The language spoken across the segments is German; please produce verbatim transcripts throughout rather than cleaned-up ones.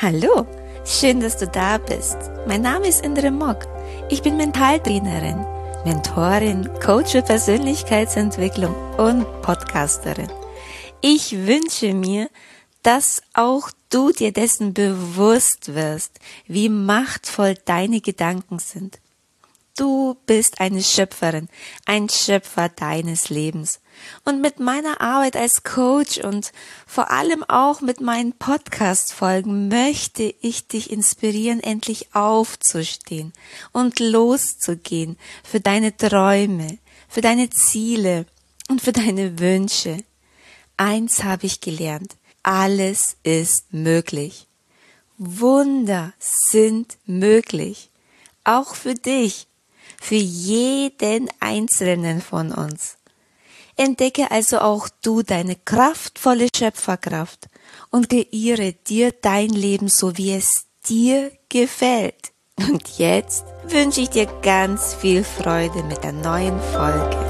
Hallo, schön, dass du da bist. Mein Name ist Indre Mock. Ich bin Mentaltrainerin, Mentorin, Coach für Persönlichkeitsentwicklung und Podcasterin. Ich wünsche mir, dass auch du dir dessen bewusst wirst, wie machtvoll deine Gedanken sind. Du bist eine Schöpferin, ein Schöpfer deines Lebens. Und mit meiner Arbeit als Coach und vor allem auch mit meinen Podcast-Folgen möchte ich dich inspirieren, endlich aufzustehen und loszugehen für deine Träume, für deine Ziele und für deine Wünsche. Eins habe ich gelernt: Alles ist möglich. Wunder sind möglich. Auch für dich. Für jeden Einzelnen von uns. Entdecke also auch du deine kraftvolle Schöpferkraft und kreiere dir dein Leben so, wie es dir gefällt. Und jetzt wünsche ich dir ganz viel Freude mit der neuen Folge.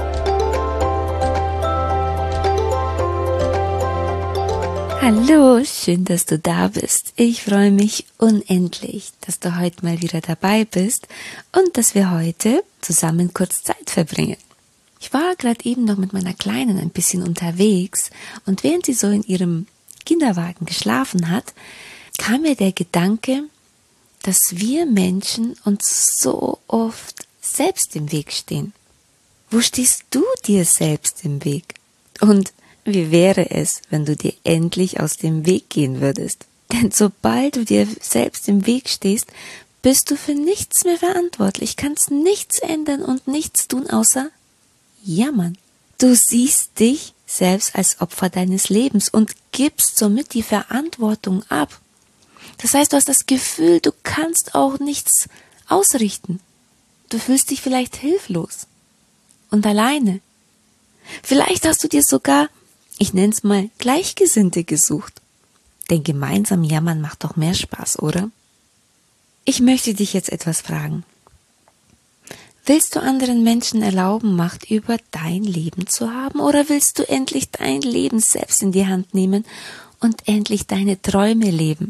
Hallo, schön, dass du da bist. Ich freue mich unendlich, dass du heute mal wieder dabei bist und dass wir heute zusammen kurz Zeit verbringen. Ich war gerade eben noch mit meiner Kleinen ein bisschen unterwegs und während sie so in ihrem Kinderwagen geschlafen hat, kam mir der Gedanke, dass wir Menschen uns so oft selbst im Weg stehen. Wo stehst du dir selbst im Weg? Und wie wäre es, wenn du dir endlich aus dem Weg gehen würdest? Denn sobald du dir selbst im Weg stehst, bist du für nichts mehr verantwortlich, kannst nichts ändern und nichts tun, außer jammern. Du siehst dich selbst als Opfer deines Lebens und gibst somit die Verantwortung ab. Das heißt, du hast das Gefühl, du kannst auch nichts ausrichten. Du fühlst dich vielleicht hilflos und alleine. Vielleicht hast du dir sogar, ich nenne es mal, Gleichgesinnte gesucht. Denn gemeinsam jammern macht doch mehr Spaß, oder? Ich möchte dich jetzt etwas fragen. Willst du anderen Menschen erlauben, Macht über dein Leben zu haben? Oder willst du endlich dein Leben selbst in die Hand nehmen und endlich deine Träume leben?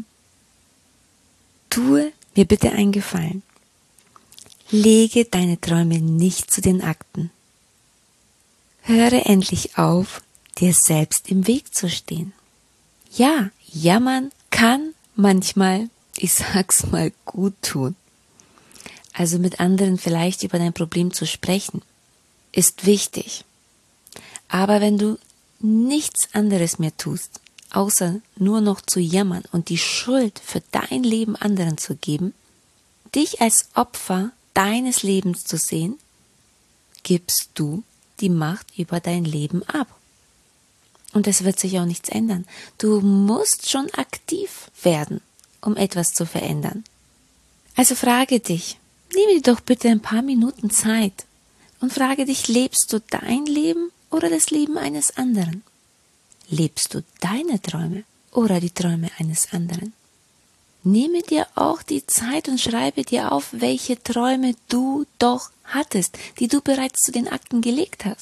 Tue mir bitte einen Gefallen. Lege deine Träume nicht zu den Akten. Höre endlich auf, dir selbst im Weg zu stehen. Ja, jammern kann manchmal, ich sag's mal, gut tun. Also mit anderen vielleicht über dein Problem zu sprechen, ist wichtig. Aber wenn du nichts anderes mehr tust, außer nur noch zu jammern und die Schuld für dein Leben anderen zu geben, dich als Opfer deines Lebens zu sehen, gibst du die Macht über dein Leben ab. Und es wird sich auch nichts ändern. Du musst schon aktiv werden, um etwas zu verändern. Also frage dich, nehme dir doch bitte ein paar Minuten Zeit und frage dich, lebst du dein Leben oder das Leben eines anderen? Lebst du deine Träume oder die Träume eines anderen? Nehme dir auch die Zeit und schreibe dir auf, welche Träume du doch hattest, die du bereits zu den Akten gelegt hast.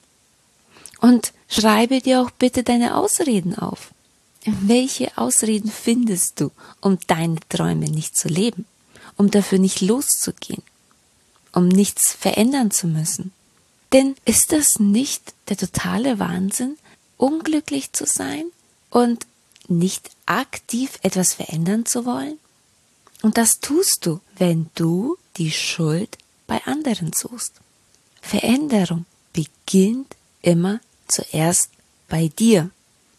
Und schreibe dir auch bitte deine Ausreden auf. Welche Ausreden findest du, um deine Träume nicht zu leben, um dafür nicht loszugehen, um nichts verändern zu müssen? Denn ist das nicht der totale Wahnsinn, unglücklich zu sein und nicht aktiv etwas verändern zu wollen? Und das tust du, wenn du die Schuld bei anderen suchst. Veränderung beginnt immer zuerst bei dir.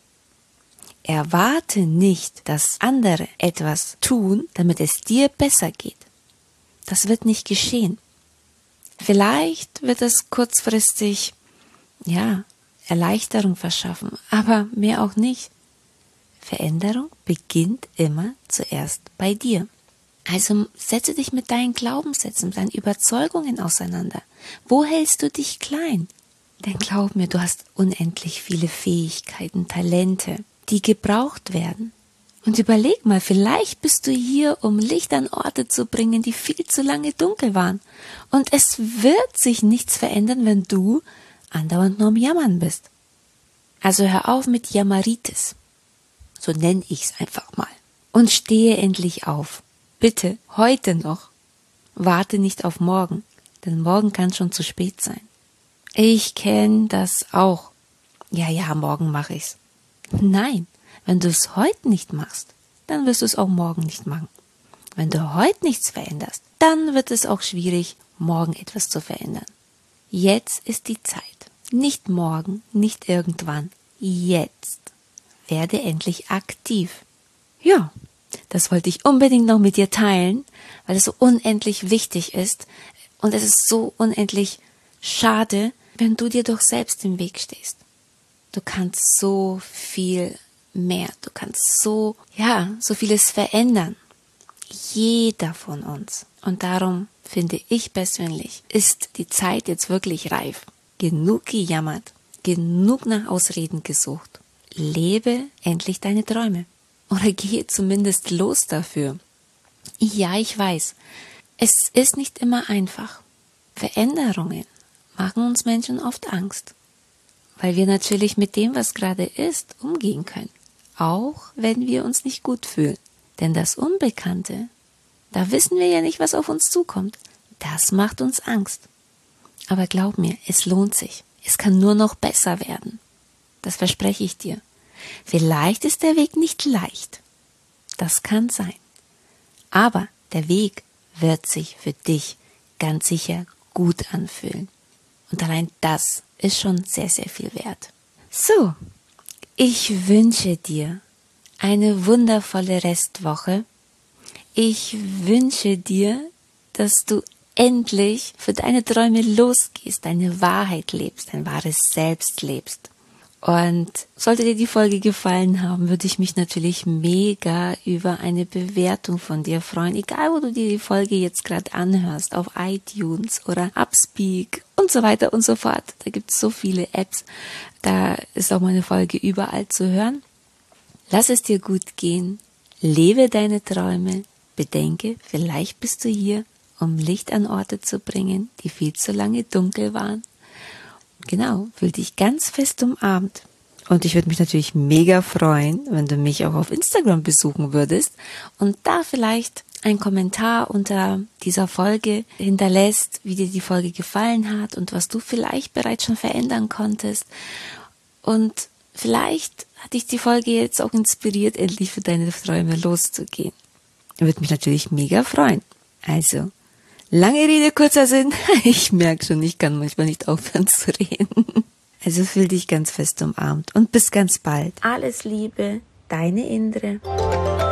Erwarte nicht, dass andere etwas tun, damit es dir besser geht. Das wird nicht geschehen. Vielleicht wird es kurzfristig, ja, Erleichterung verschaffen, aber mehr auch nicht. Veränderung beginnt immer zuerst bei dir. Also setze dich mit deinen Glaubenssätzen, mit deinen Überzeugungen auseinander. Wo hältst du dich klein? Denn glaub mir, du hast unendlich viele Fähigkeiten, Talente, die gebraucht werden. Und überleg mal, vielleicht bist du hier, um Licht an Orte zu bringen, die viel zu lange dunkel waren. Und es wird sich nichts verändern, wenn du andauernd nur am Jammern bist. Also hör auf mit Jammeritis. So nenne ich's einfach mal. Und stehe endlich auf. Bitte, heute noch. Warte nicht auf morgen, denn morgen kann schon zu spät sein. Ich kenne das auch. Ja, ja, morgen mache ich's. Nein, wenn du es heute nicht machst, dann wirst du es auch morgen nicht machen. Wenn du heute nichts veränderst, dann wird es auch schwierig, morgen etwas zu verändern. Jetzt ist die Zeit. Nicht morgen, nicht irgendwann. Jetzt. Werde endlich aktiv. Ja, das wollte ich unbedingt noch mit dir teilen, weil es so unendlich wichtig ist und es ist so unendlich schade, wenn du dir doch selbst im Weg stehst. Du kannst so viel mehr, du kannst so, ja, so vieles verändern. Jeder von uns. Und darum finde ich persönlich, ist die Zeit jetzt wirklich reif. Genug gejammert, genug nach Ausreden gesucht. Lebe endlich deine Träume. Oder gehe zumindest los dafür. Ja, ich weiß, es ist nicht immer einfach. Veränderungen machen uns Menschen oft Angst. Weil wir natürlich mit dem, was gerade ist, umgehen können. Auch wenn wir uns nicht gut fühlen. Denn das Unbekannte, da wissen wir ja nicht, was auf uns zukommt. Das macht uns Angst. Aber glaub mir, es lohnt sich. Es kann nur noch besser werden. Das verspreche ich dir. Vielleicht ist der Weg nicht leicht. Das kann sein. Aber der Weg wird sich für dich ganz sicher gut anfühlen. Und allein das ist schon sehr, sehr viel wert. So, ich wünsche dir eine wundervolle Restwoche. Ich wünsche dir, dass du endlich für deine Träume losgehst, deine Wahrheit lebst, dein wahres Selbst lebst. Und sollte dir die Folge gefallen haben, würde ich mich natürlich mega über eine Bewertung von dir freuen, egal wo du dir die Folge jetzt gerade anhörst, auf iTunes oder Upspeak und so weiter und so fort. Da gibt es so viele Apps, da ist auch meine Folge überall zu hören. Lass es dir gut gehen, lebe deine Träume, bedenke, vielleicht bist du hier, um Licht an Orte zu bringen, die viel zu lange dunkel waren. Genau, fühl dich ganz fest umarmt. Und ich würde mich natürlich mega freuen, wenn du mich auch auf Instagram besuchen würdest und da vielleicht einen Kommentar unter dieser Folge hinterlässt, wie dir die Folge gefallen hat und was du vielleicht bereits schon verändern konntest. Und vielleicht hat dich die Folge jetzt auch inspiriert, endlich für deine Träume loszugehen. Würde mich natürlich mega freuen. Also, lange Rede, kurzer Sinn. Ich merke schon, ich kann manchmal nicht aufhören zu reden. Also fühl dich ganz fest umarmt und bis ganz bald. Alles Liebe, deine Indre.